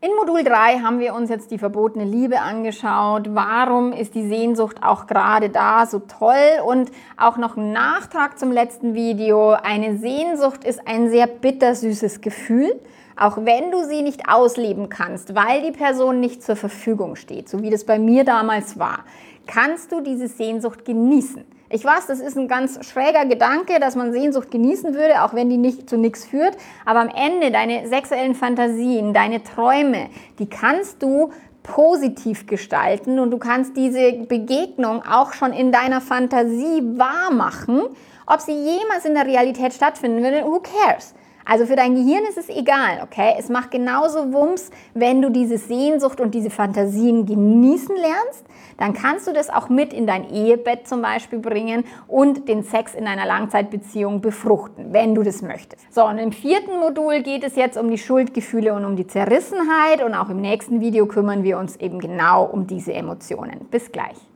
In Modul 3 haben wir uns jetzt die verbotene Liebe angeschaut. Warum ist die Sehnsucht auch gerade da so toll? Und auch noch ein Nachtrag zum letzten Video. Eine Sehnsucht ist ein sehr bittersüßes Gefühl, auch wenn du sie nicht ausleben kannst, weil die Person nicht zur Verfügung steht, so wie das bei mir damals war, kannst du diese Sehnsucht genießen. Ich weiß, das ist ein ganz schräger Gedanke, dass man Sehnsucht genießen würde, auch wenn die nicht zu nichts führt. Aber am Ende, deine sexuellen Fantasien, deine Träume, die kannst du positiv gestalten und du kannst diese Begegnung auch schon in deiner Fantasie wahr machen. Ob sie jemals in der Realität stattfinden würde, who cares? Also für dein Gehirn ist es egal, okay? Es macht genauso Wumms, wenn du diese Sehnsucht und diese Fantasien genießen lernst, dann kannst du das auch mit in dein Ehebett zum Beispiel bringen und den Sex in einer Langzeitbeziehung befruchten, wenn du das möchtest. So, und im 4. Modul geht es jetzt um die Schuldgefühle und um die Zerrissenheit und auch im nächsten Video kümmern wir uns eben genau um diese Emotionen. Bis gleich.